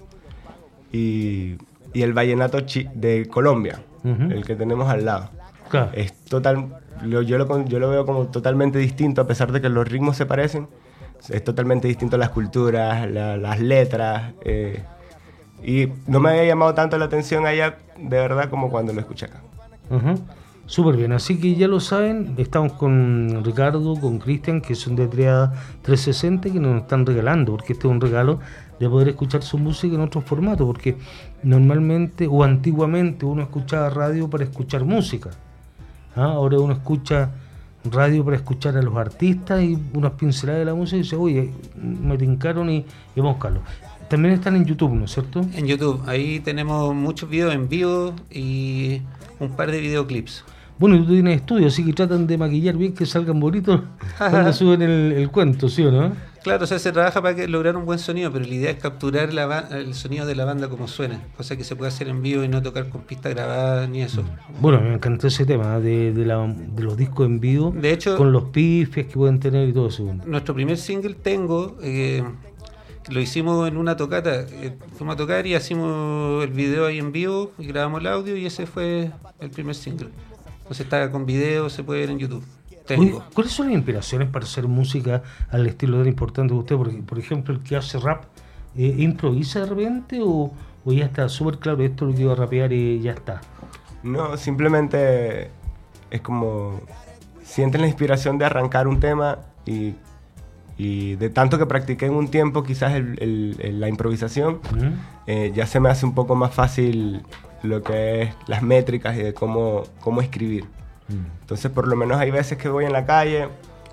Y, y el vallenato chi- de Colombia, uh-huh. el que tenemos al lado. Claro. Es total, lo, yo, lo, yo lo veo como totalmente distinto, a pesar de que los ritmos se parecen. Es totalmente distinto las culturas, la, las letras. Eh, y no me había llamado tanto la atención allá, de verdad, como cuando lo escuché acá. Uh-huh. Súper bien, así que ya lo saben, estamos con Ricardo, con Cristian, que son de Triada trescientos sesenta, que nos están regalando, porque este es un regalo de poder escuchar su música en otro formato, porque normalmente o antiguamente uno escuchaba radio para escuchar música, ¿ah? Ahora uno escucha radio para escuchar a los artistas y unas pinceladas de la música y dice, oye, me tincaron y, y vamos a buscarlo. También están en YouTube, ¿no es cierto? En YouTube, ahí tenemos muchos videos en vivo y un par de videoclips. Bueno, y tú tienes estudios, así que tratan de maquillar bien, que salgan bonitos cuando suben el, el cuento, ¿sí o no? Claro, o sea, se trabaja para que lograr un buen sonido, pero la idea es capturar la ba- el sonido de la banda como suena, cosa que se puede hacer en vivo y no tocar con pista grabada ni eso. Bueno, me encantó ese tema de, de, la, de los discos en vivo, de hecho, con los pifies que pueden tener y todo eso. Nuestro primer single, Tengo, eh, lo hicimos en una tocata, eh, fuimos a tocar y hicimos el video ahí en vivo y grabamos el audio y ese fue el primer single. Entonces está con video, se puede ver en YouTube. Tengo. Oye, ¿cuáles son las inspiraciones para hacer música al estilo tan importante de usted? Porque, por ejemplo, el que hace rap, eh, ¿improvisa de repente o, o ya está súper claro esto es lo que iba a rapear y ya está? No, simplemente es como sientes la inspiración de arrancar un tema y, y de tanto que practiqué en un tiempo quizás el, el, el, la improvisación, uh-huh. eh, ya se me hace un poco más fácil lo que es las métricas y de cómo, cómo escribir. Mm. Entonces, por lo menos hay veces que voy en la calle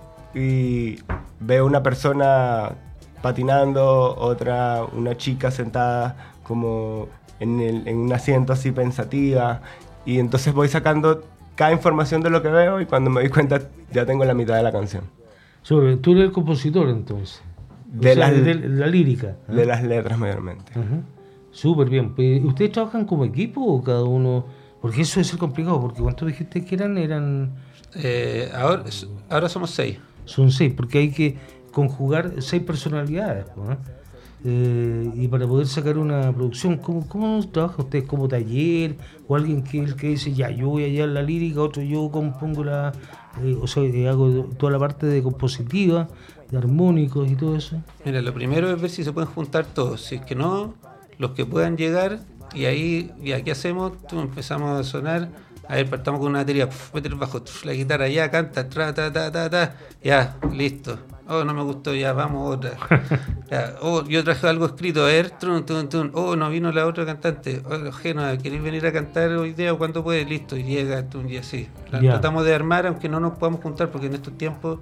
y veo una persona patinando, otra, una chica sentada como en, el, en un asiento así pensativa, y entonces voy sacando cada información de lo que veo y cuando me doy cuenta ya tengo la mitad de la canción. Sobre, tú eres el compositor entonces, de, sea, las, de la lírica. ¿eh? De las letras mayormente. Uh-huh. Súper bien. ¿Ustedes trabajan como equipo o cada uno? Porque eso es complicado, porque ¿cuántos dijiste que eran? Eran eh, ahora, ahora somos seis. Son seis, porque hay que conjugar seis personalidades, ¿no? eh, y para poder sacar una producción. ¿Cómo, cómo trabajan ustedes? ¿Como taller? ¿O alguien que, el que dice, ya, yo voy allá en la lírica, otro yo compongo la... Eh, o sea, eh, hago toda la parte de compositiva, de armónicos y todo eso? Mira, lo primero es ver si se pueden juntar todos. Si es que no, los que puedan llegar, y ahí, ya, ¿qué hacemos? Tú empezamos a sonar. A ver, partamos con una batería, pf, meter el bajo, pf, la guitarra, ya, canta, tra, ta, ta, ta, ta, ya, listo. Oh, no me gustó, ya, vamos otra. Ya, oh, yo traje algo escrito, a ver, trun, trun, trun. Oh, no vino la otra cantante. Oh, Geno, ¿queréis venir a cantar hoy día o cuándo puedes? Listo, y llega, trun, y así. La, Ya. Tratamos de armar, aunque no nos podamos juntar, porque en estos tiempos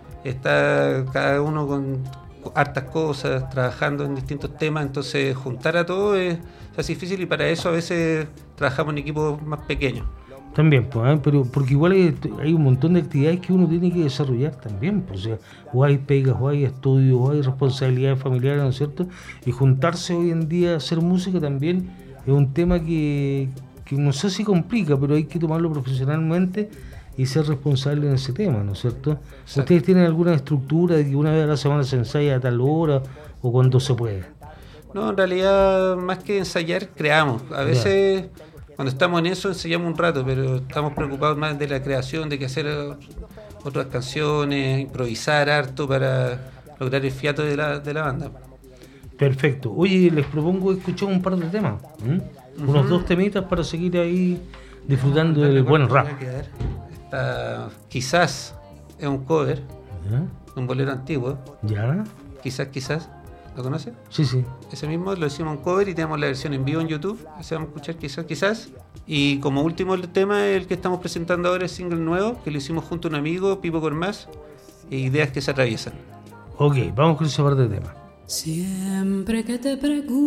está cada uno con hartas cosas, trabajando en distintos temas, entonces juntar a todos es, es difícil, y para eso a veces trabajamos en equipos más pequeños. También, pues, ¿eh? Pero porque igual hay, hay un montón de actividades que uno tiene que desarrollar también, pues, o sea, o hay pegas, o hay estudios, o hay responsabilidades familiares, ¿no es cierto? Y juntarse hoy en día a hacer música también es un tema que, que no sé si complica, pero hay que tomarlo profesionalmente y ser responsable en ese tema, ¿no es cierto? Exacto. ¿Ustedes tienen alguna estructura de que una vez a la semana se ensaya a tal hora o cuando se puede? No, en realidad, más que ensayar, creamos. A veces, cuando estamos en eso, ensayamos un rato, pero estamos preocupados más de la creación, de que hacer otras canciones, improvisar harto para lograr el fiato de la, de la banda. Perfecto. Oye, les propongo escuchar un par de temas, ¿m? Ujú. Unos dos temitas para seguir ahí disfrutando Dale, del buen ¿cuánto rap. me va a quedar? Esta, quizás es un cover, un bolero antiguo. ¿Ya? Quizás, quizás. ¿Lo conoces? Sí, sí. Ese mismo lo hicimos en cover y tenemos la versión en vivo en YouTube. Ese vamos a escuchar quizás, quizás. Y como último el tema, el que estamos presentando ahora es single nuevo, que lo hicimos junto a un amigo, Pipo Cormás, e Ideas que se atraviesan. Ok, vamos con ese par de temas. Siempre que te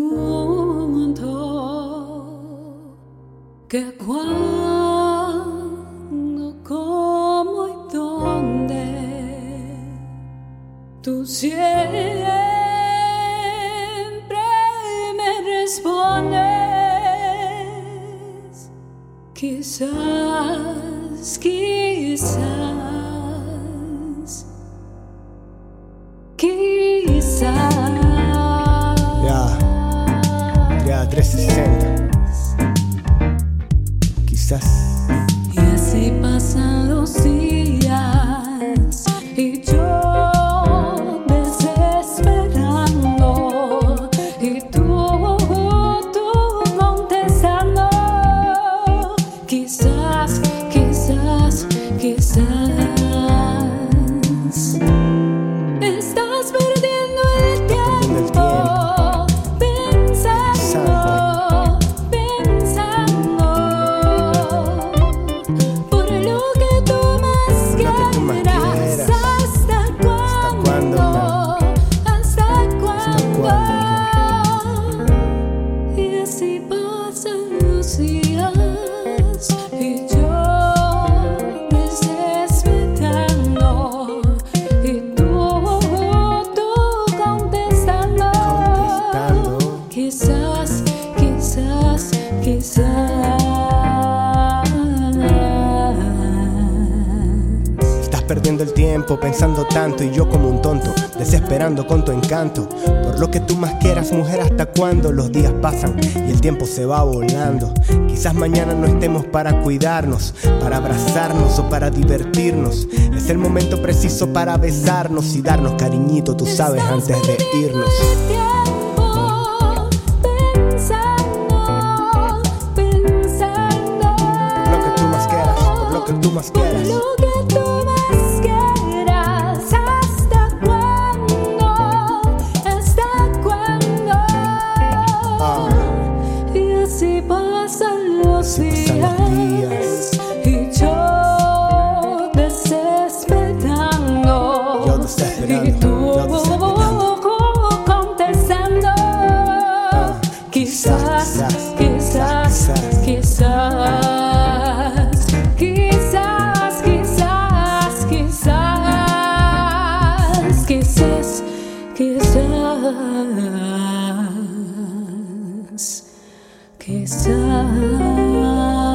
pregunto que cuándo, cómo y dónde, tú siempre me respondes, quizás, quizás, quizás. Ya, ya trescientos sesenta. Quizás. Y así pasan los días y yo desesperando y tú, tú contestando. Quizás, quizás, quizás. Estás perdiendo el tiempo, pensando, pensando por lo que tú más quieras. ¿Hasta cuándo? ¿Hasta cuándo? Y así pasan los días y yo desesperando y tú, tú contestando. Contestando. Quizás, quizás, quizás. Estás perdiendo el tiempo pensando tanto y yo como un tonto, desesperando con tu encanto. Por lo que tú más quieras, mujer, ¿hasta cuándo? Los días pasan y el tiempo se va volando. Quizás mañana no estemos para cuidarnos, para abrazarnos o para divertirnos. Es el momento preciso para besarnos y darnos cariñito, tú sabes, antes de irnos. Tiempo pensando, pensando. Por lo que tú más quieras, por lo que tú más quieras. Lo que tú más quieras. ¿Hasta cuándo? ¿Hasta cuándo? Ah. Y así pasan los Así pasan los días. días y yo desesperando. Yo desesperando, Y tú yo desesperando. contestando. Quizás, quizás, quizás, quizás, quizás, quizás, quizás, quizás, quizás.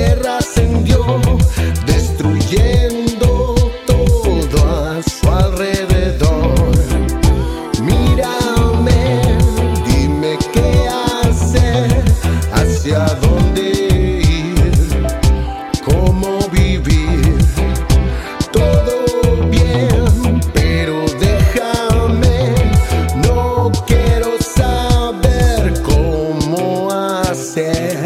guerra ascendió, destruyendo todo a su alrededor. Mírame, dime qué hacer, hacia dónde ir, cómo vivir. Todo bien, pero déjame, no quiero saber cómo hacer.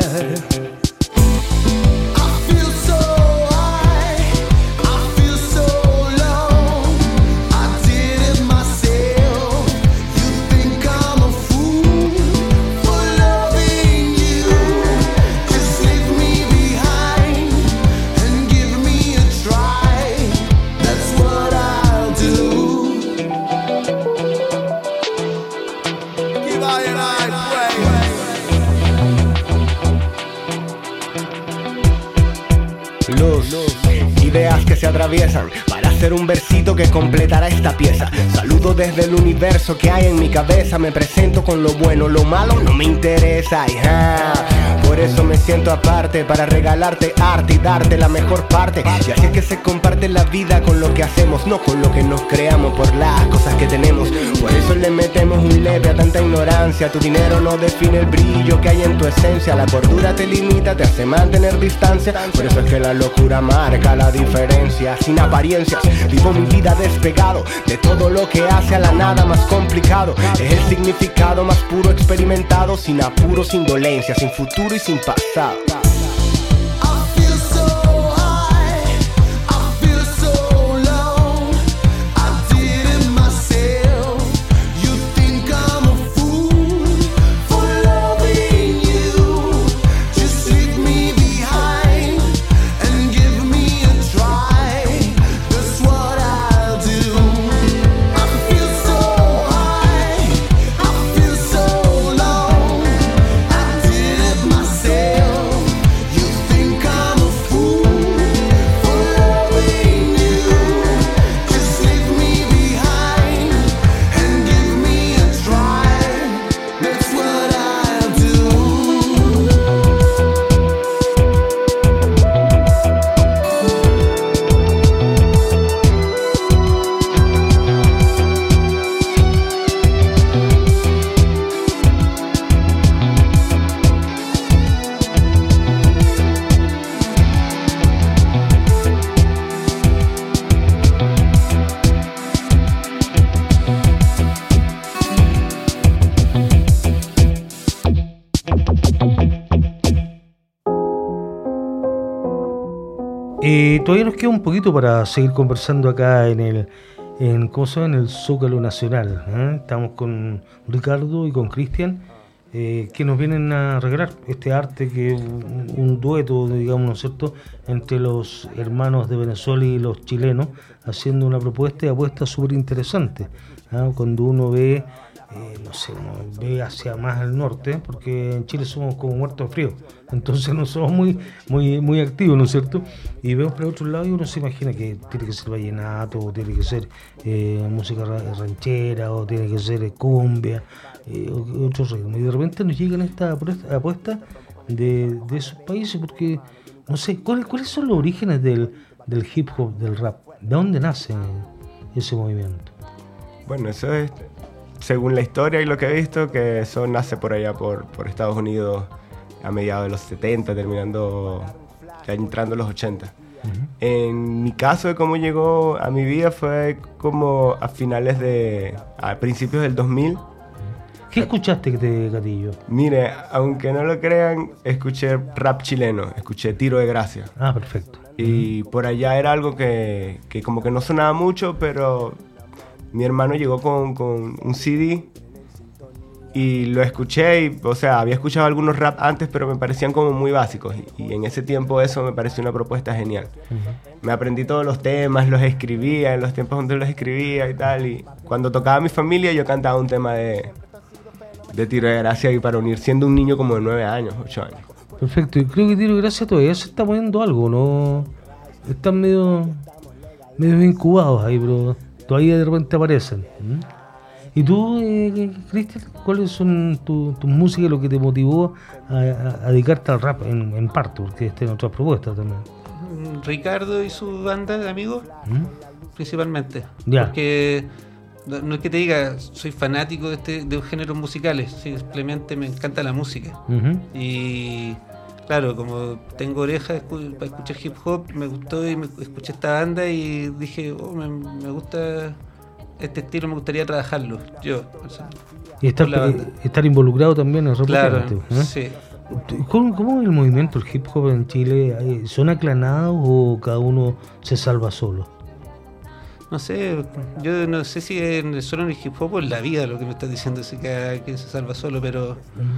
Ideas que se atraviesan para hacer un versito que completará esta pieza. Saludo desde el universo que hay en mi cabeza. Me presento con lo bueno, lo malo no me interesa. Ajá. Por eso me siento aparte, para regalarte arte y darte la mejor parte. Y así es que se comparte la vida con lo que hacemos, no con lo que nos creamos por las cosas que tenemos. Por eso le metemos un leve a tanta ignorancia. Tu dinero no define el brillo que hay en tu esencia. La cordura te limita, te hace mantener distancia. Por eso es que la locura marca la diferencia. Sin apariencias, vivo mi vida despegado de todo lo que hace a la nada más complicado. Es el significado más puro experimentado, sin apuro, sin dolencia, sin futuro y sin pasado. Eh, todavía nos queda un poquito para seguir conversando acá en el en, ¿cómo se llama? En el Zócalo Nacional, ¿eh? Estamos con Ricardo y con Cristian, eh, que nos vienen a regalar este arte, que es un, un dueto, digamos, ¿no es cierto?, entre los hermanos de Venezuela y los chilenos, haciendo una propuesta y apuesta súper interesante, ¿eh? Cuando uno ve, eh, no sé, uno ve hacia más al norte, porque en Chile somos como muertos de frío, entonces no somos muy muy muy activos, ¿no es cierto? Y vemos para otro lado y uno se imagina que tiene que ser vallenato, o tiene que ser eh, música ranchera, o tiene que ser eh, cumbia, eh, o, otros ritmos. Y de repente nos llegan estas apuestas de, de esos países, porque, no sé, ¿cuáles, ¿cuáles son los orígenes del, del hip hop, del rap? ¿De dónde nace ese movimiento? Bueno, eso es, según la historia y lo que he visto, que eso nace por allá, por, por Estados Unidos, a mediados de los setenta, terminando, ya entrando en los ochenta. Uh-huh. En mi caso de cómo llegó a mi vida fue como a finales de, a principios del dos mil. ¿Qué escuchaste de gatillo? Mire, aunque no lo crean, escuché rap chileno, escuché Tiro de Gracia. Ah, perfecto. Y uh-huh. por allá era algo que, que como que no sonaba mucho, pero mi hermano llegó con, con un C D y lo escuché, y, o sea, había escuchado algunos rap antes, pero me parecían como muy básicos, y, y en ese tiempo eso me pareció una propuesta genial. Uh-huh. Me aprendí todos los temas, los escribía en los tiempos donde los escribía y tal, y cuando tocaba a mi familia yo cantaba un tema de, de Tiro de Gracia, y para unir, siendo un niño como de nueve años, ocho años. Perfecto, y creo que Tiro de Gracia todavía se está poniendo algo, ¿no? Están medio, medio incubados ahí, pero todavía de repente aparecen. ¿Mm? ¿Y tú, eh, Cristian, cuáles son tus tu músicas, lo que te motivó a, a- a dedicarte al rap en, en parte? Porque este en otras propuestas también. Ricardo y su banda de amigos, ¿Mm? principalmente. Ya. Porque no, no es que te diga, soy fanático de, este, de géneros musicales, simplemente me encanta la música. Ujú. Y claro, como tengo orejas escu- para escuchar hip hop, me gustó y me, escuché esta banda y dije, oh, me, me gusta este estilo, me gustaría trabajarlo. Yo, o sea, Y estar, con la banda. eh, estar involucrado también es Claro, repotente, ¿eh? sí. ¿Cómo, ¿Cómo es el movimiento, el hip hop en Chile? ¿Hay- ¿Son aclanados o cada uno se salva solo? No sé, yo no sé si es solo en el hip hop o en la vida lo que me estás diciendo, si que, que se salva solo, pero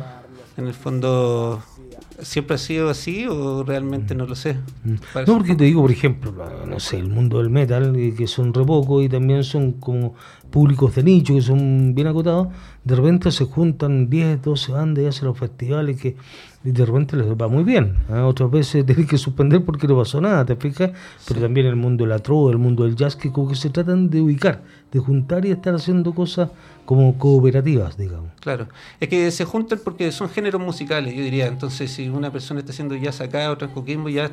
en el fondo, ¿siempre ha sido así o realmente no lo sé? Mm. Parece- No, porque te digo, por ejemplo, no sé, el mundo del metal, eh, que son re pocos y también son como públicos de nicho, que son bien acotados, de repente se juntan diez, doce bandas y hacen los festivales que y de repente les va muy bien. ¿Ah? Otras veces tienen que suspender porque no pasó nada, ¿te fijas? Pero también el mundo de la trova, el mundo del jazz, que como que se tratan de ubicar, de juntar y estar haciendo cosas como cooperativas, digamos. Claro, es que se juntan porque son géneros musicales, yo diría. Entonces, si una persona está haciendo jazz acá, otra en Coquimbo, ya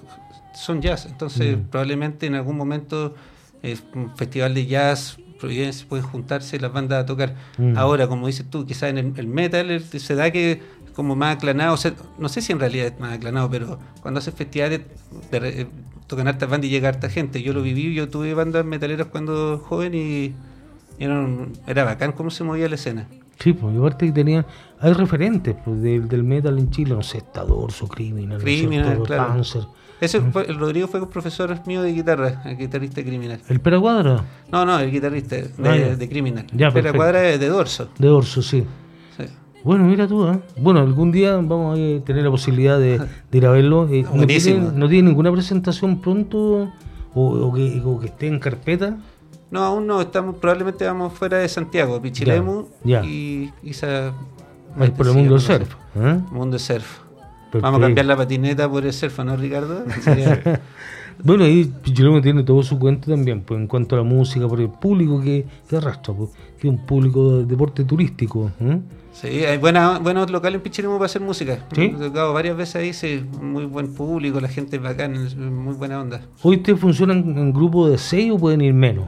son jazz. Entonces, Mm. probablemente en algún momento, eh, un festival de jazz, Providencia, pueden juntarse las bandas a tocar. Mm. Ahora, como dices tú, quizás en el, el metal el- se da que es como más aclanado. O sea, no sé si en realidad es más aclanado, pero cuando haces festivales, de re- eh, tocan hartas bandas y llega harta gente. Yo lo viví, yo tuve bandas metaleras cuando joven y. y Era, un- era bacán cómo se movía la escena. Sí, pues y aparte que tenían, hay referentes pues, del, del metal en Chile, no sé, está Dorso, Criminal, ¿no es Criminal, cierto? claro. Panzer. Ese fue, el Rodrigo fue profesor mío de guitarra, el guitarrista Criminal. ¿El Pera Cuadra? No, no, el guitarrista de, Ah, ya. de Criminal. Ya, Pero la perfecto. cuadra es de Dorso. De Dorso, sí. Sí. Bueno, mira tú, ¿eh? Bueno, algún día vamos a eh, tener la posibilidad de, de ir a verlo. Eh, ¿no, Buenísimo. tiene, ¿No tiene ninguna presentación pronto o, o que, o que esté en carpeta? No, aún no, estamos, probablemente vamos fuera de Santiago, Pichilemu Ya, ya. y quizá Es por el mundo del surf. ¿eh? Mundo del surf. Perfecto. Vamos a cambiar la patineta por el surf, ¿no, Ricardo? Sería- Bueno, ahí Pichilemu tiene todo su cuento también, pues en cuanto a la música, por el público que, que arrastra, pues, que es un público de deporte turístico. ¿eh? Sí, hay buena, buenos locales en Pichilemu para hacer música. ¿Sí? He tocado varias veces ahí, sí, muy buen público, la gente es bacán, es muy buena onda. ¿Hoy ustedes funcionan en grupo de seis o pueden ir menos?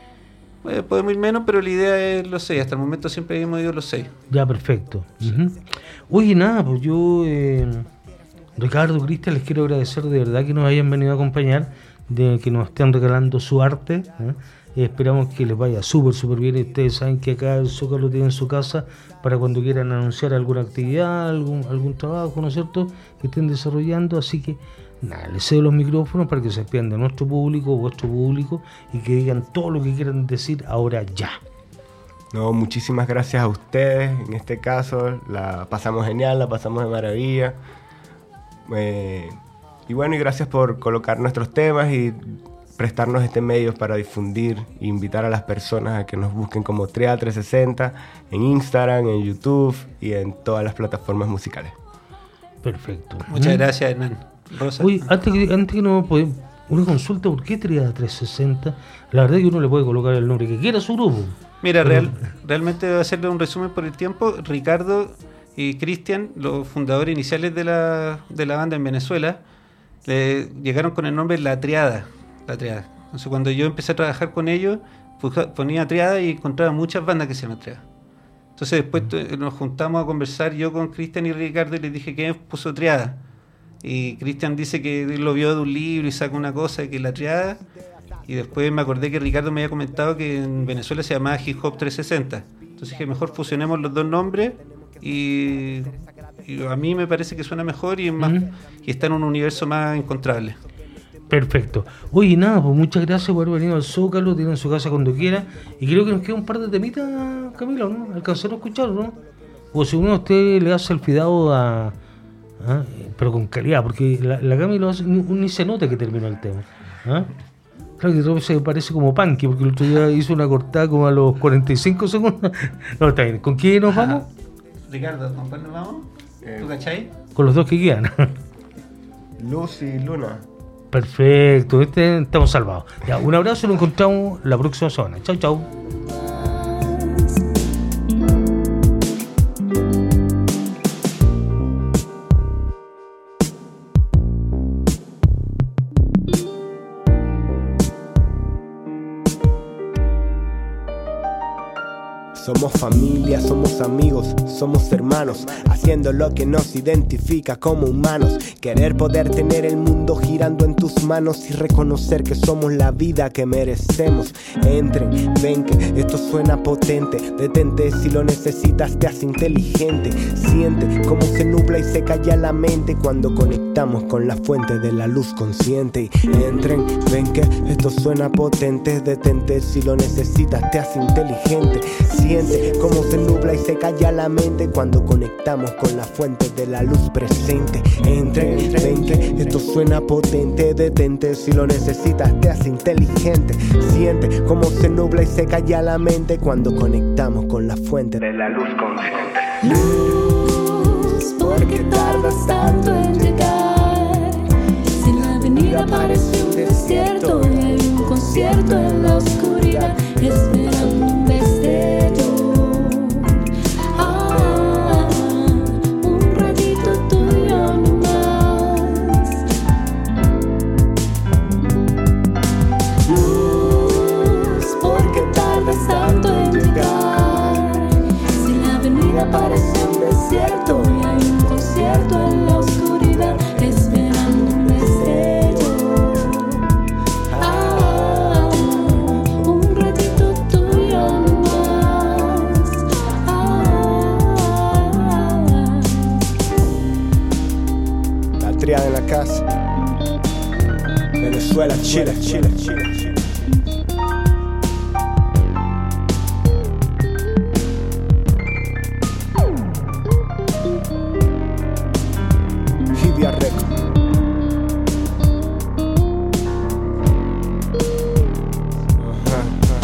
Eh, podemos ir menos, pero la idea es los seis. Hasta el momento siempre hemos ido los seis. Ya, perfecto. Ujú. Oye, nada, pues yo, eh, Ricardo, Cristian, les quiero agradecer de verdad que nos hayan venido a acompañar, de que nos estén regalando su arte. ¿eh? Eh, esperamos que les vaya súper, súper bien. Y ustedes saben que acá el Zócalo tiene en su casa para cuando quieran anunciar alguna actividad, algún, algún trabajo, ¿no es cierto?, que estén desarrollando. Así que, nada, les cedo los micrófonos para que se despidan de nuestro público, vuestro público, y que digan todo lo que quieran decir ahora ya. No, muchísimas gracias a ustedes. En este caso, la pasamos genial, la pasamos de maravilla. Eh, y bueno, y gracias por colocar nuestros temas y prestarnos este medio para difundir e invitar a las personas a que nos busquen como Triada trescientos sesenta en Instagram, en YouTube y en todas las plataformas musicales. Perfecto. Muchas ¿Mm? gracias, Hernán. Rosa. Oye, antes que, antes que no podemos, una consulta, ¿por qué Triada trescientos sesenta? La verdad es que uno le puede colocar el nombre que quiera a su grupo. Mira, Pero- real, realmente voy a hacerle un resumen por el tiempo. Ricardo y Cristian, los fundadores iniciales de la, de la banda en Venezuela, le llegaron con el nombre La Triada. La Triada. Entonces, cuando yo empecé a trabajar con ellos, puja- ponía Triada y encontraba muchas bandas que se llaman Triada. Entonces, después tu- nos juntamos a conversar yo con Cristian y Ricardo y les dije que puso Triada. Y Cristian dice que lo vio de un libro y saca una cosa que es La Triada. Y después me acordé que Ricardo me había comentado que en Venezuela se llamaba Hip Hop trescientos sesenta. Entonces dije, mejor fusionemos los dos nombres y, y a mí me parece que suena mejor y, es más, Ujú. y está en un universo más encontrable. Perfecto. Oye, nada, pues muchas gracias por haber venido al Zócalo, tienen su casa cuando quiera. Y creo que nos queda un par de temitas, Camilo, ¿no? Alcanzaron a escucharlo, ¿no? O si uno a usted le hace el fidado a... ¿ah? Pero con calidad, porque la, la Camilo hace- ni, ni se nota que terminó el tema. ¿ah? Claro que todo se parece como Punky, porque el otro día hizo una cortada como a los cuarenta y cinco segundos. No, está bien. ¿Con quién nos vamos? Ricardo, ¿con cuál nos vamos? ¿Tú cachai? Con los dos que quedan. Luz y Luna. Perfecto, este, estamos salvados. Ya, un abrazo y nos encontramos la próxima semana. Chau, chau. Somos familia, somos amigos, somos hermanos, haciendo lo que nos identifica como humanos. Querer poder tener el mundo girando en tus manos y reconocer que somos la vida que merecemos. Entren, ven que esto suena potente. Detente si lo necesitas, te hace inteligente. Siente cómo se nubla y se calla la mente cuando conectamos con la fuente de la luz consciente. Entren, ven que esto suena potente. Detente si lo necesitas, te hace inteligente. Siente cómo se nubla y se calla la mente cuando conectamos con la fuente de la luz presente. Entren, ven que esto suena potente. Detente si lo necesitas, te hace inteligente. Siente cómo se nubla y se calla la mente cuando conectamos con la fuente de la luz consciente. Luz, ¿por qué tardas tanto en llegar? Si la avenida parece un desierto y hay un concierto en la oscuridad esperando un destello. Ah, un ratito tuyo nomás. Luz, ¿por qué tardas tanto en llegar? Si la avenida parece un desierto y hay un concierto en la oscuridad esperando un destello. Ah, un ratito tuyo nomás. Ah, La triada en la casa. Venezuela, Chile, Chile, Chile, Chile. Hibia Record. Ajá, ajá.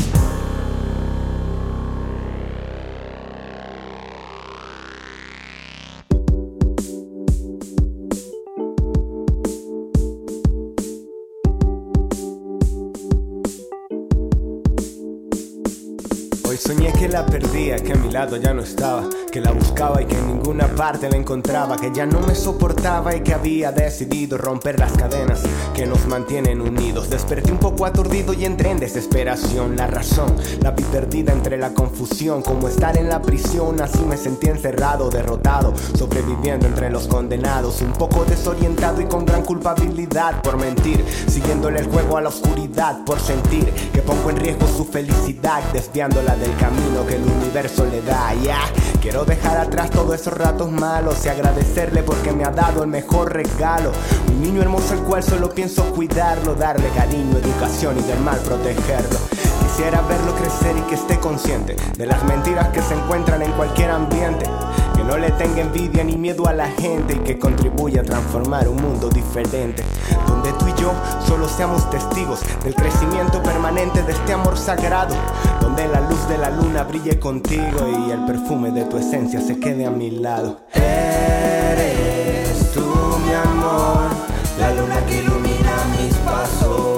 Hoy soñé que la perdía, que a mi lado ya no estaba, que la buscaba y que en ninguna parte la encontraba, que ya no me soportaba y que había decidido romper las cadenas que nos mantienen unidos. Desperté un poco aturdido y entré en desesperación. La razón la vi perdida entre la confusión, como estar en la prisión. Así me sentí encerrado, derrotado, sobreviviendo entre los condenados, un poco desorientado y con gran culpabilidad por mentir, siguiéndole el juego a la oscuridad, por sentir que pongo en riesgo su felicidad, desviándola del camino que el universo le da. Ya, yeah. Quiero dejar atrás todos esos ratos malos y agradecerle porque me ha dado el mejor regalo. Un niño hermoso al cual solo pienso cuidarlo, darle cariño, educación y del mal protegerlo. Quisiera verlo crecer y que esté consciente de las mentiras que se encuentran en cualquier ambiente, que no le tenga envidia ni miedo a la gente y que contribuya a transformar un mundo diferente, donde tú y yo solo seamos testigos del crecimiento permanente de este amor sagrado, donde la luz de la luna brille contigo y el perfume de tu esencia se quede a mi lado. Eres tú mi amor, la luna que ilumina mis pasos.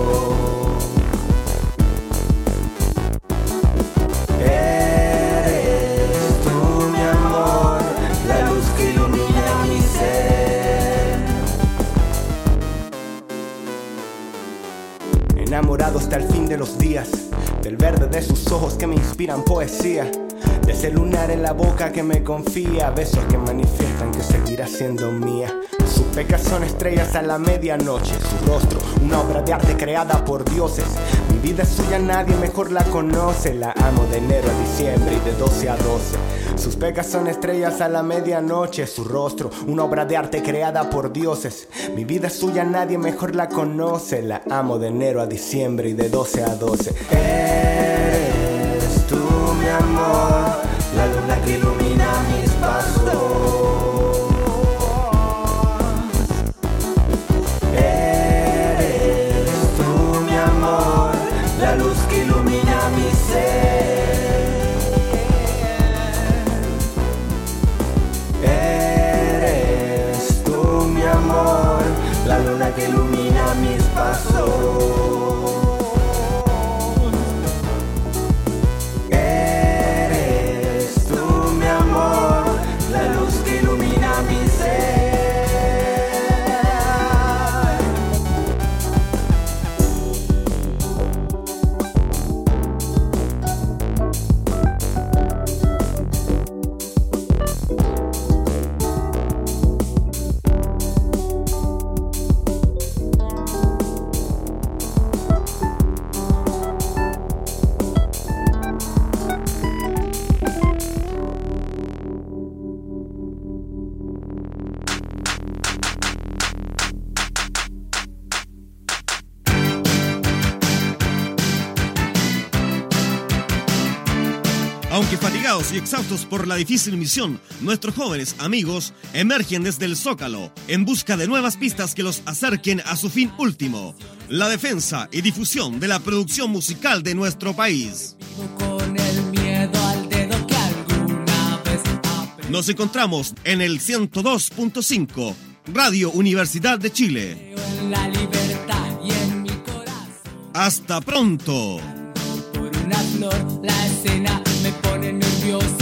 Enamorado hasta el fin de los días, del verde de sus ojos que me inspiran poesía, de ese lunar en la boca que me confía, besos que manifiestan que seguirá siendo mía. Sus pecas son estrellas a la medianoche, su rostro una obra de arte creada por dioses. Mi vida es suya, nadie mejor la conoce, la amo de enero a diciembre y de doce a doce. Sus pecas son estrellas a la medianoche, su rostro una obra de arte creada por dioses. Mi vida es suya, nadie mejor la conoce, la amo de enero a diciembre y de doce a doce. Eres tú mi amor, la luna que ilumina mis pasos. Eres tú mi amor, la luz que ilumina mi ser. La luna que ilumina mis pasos. Eres tú mi amor, la luz que ilumina mi ser. Aunque fatigados y exhaustos por la difícil misión, nuestros jóvenes amigos emergen desde el Zócalo en busca de nuevas pistas que los acerquen a su fin último, la defensa y difusión de la producción musical de nuestro país. Con el miedo al dedo que alguna vez aprendí. Nos encontramos en el ciento dos punto cinco, Radio Universidad de Chile. En la libertad y en mi corazón. ¡Hasta pronto! Por una flor, la escena me pone nervioso.